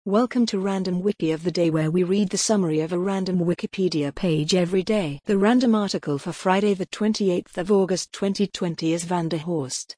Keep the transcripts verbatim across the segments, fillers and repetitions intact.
Welcome to Random Wiki of the Day, where we read the summary of a random Wikipedia page every day. The random article for Friday the twenty-eighth of August twenty twenty is Van der Horst.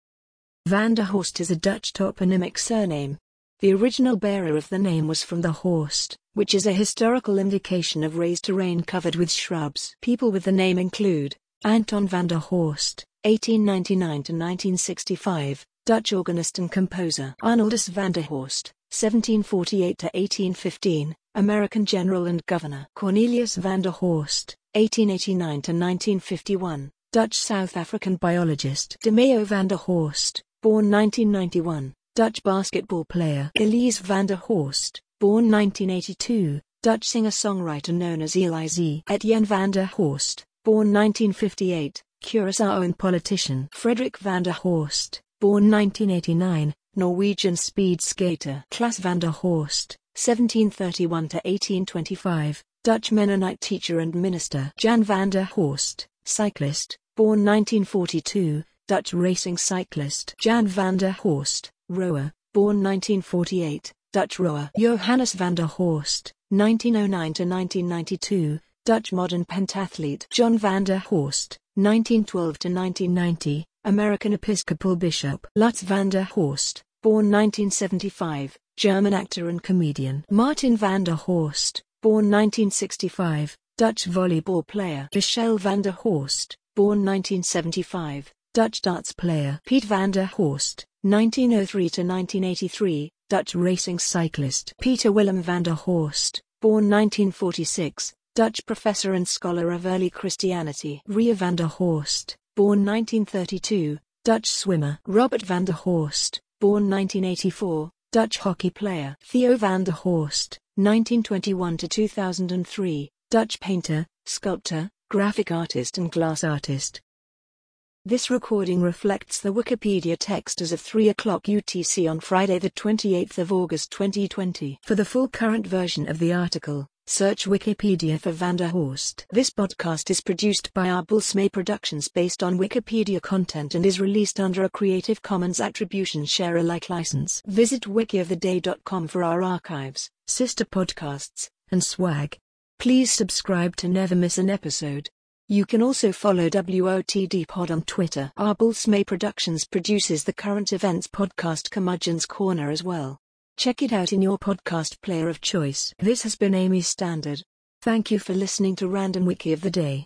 Van der Horst is a Dutch toponymic surname. The original bearer of the name was from the Horst, which is a historical indication of raised terrain covered with shrubs. People with the name include Anton van der Horst, eighteen ninety-nine to nineteen sixty-five, Dutch organist and composer. Arnoldus van der Horst, seventeen forty-eight to eighteen fifteen, American general and governor. Cornelius van der Horst, eighteen eighty-nine to nineteen fifty-one, Dutch South African biologist. De Mayo van der Horst, born nineteen ninety-one, Dutch basketball player. Elise van der Horst, born nineteen eighty-two, Dutch singer-songwriter known as Elise. Etienne van der Horst, born nineteen fifty-eight, Curaçaoan politician. Frederik van der Horst, born nineteen eighty-nine, Norwegian speed skater. Klaas van der Horst, seventeen thirty-one to eighteen twenty-five, Dutch Mennonite teacher and minister. Jan van der Horst, cyclist, born nineteen forty-two, Dutch racing cyclist. Jan van der Horst, rower, born nineteen forty-eight, Dutch rower. Johannes van der Horst, nineteen oh nine to nineteen ninety-two, Dutch modern pentathlete. John van der Horst, nineteen twelve to nineteen ninety, American Episcopal bishop. Lutz van der Horst, born nineteen seventy-five, German actor and comedian. Martin van der Horst, born nineteen sixty-five, Dutch volleyball player. Michel van der Horst, born nineteen seventy-five, Dutch darts player. Piet van der Horst, nineteen oh three to nineteen eighty-three, Dutch racing cyclist. Peter Willem van der Horst, born nineteen forty-six, Dutch professor and scholar of early Christianity. Ria van der Horst, born nineteen thirty-two, Dutch swimmer. Robert van der Horst, born nineteen eighty-four, Dutch hockey player. Theo van der Horst, nineteen twenty-one to two thousand three, Dutch painter, sculptor, graphic artist and glass artist. This recording reflects the Wikipedia text as of three o'clock U T C on Friday the twenty-eighth of August twenty twenty. For the full current version of the article, search Wikipedia for Van der Horst. This podcast is produced by Arbulsmay Productions based on Wikipedia content and is released under a Creative Commons Attribution Share Alike license. Visit wiki of the day dot com for our archives, sister podcasts, and swag. Please subscribe to never miss an episode. You can also follow W O T D Pod on Twitter. Arbulsmay Productions produces the current events podcast Curmudgeon's Corner as well. Check it out in your podcast player of choice. This has been Amy Standard. Thank you for listening to Random Wiki of the Day.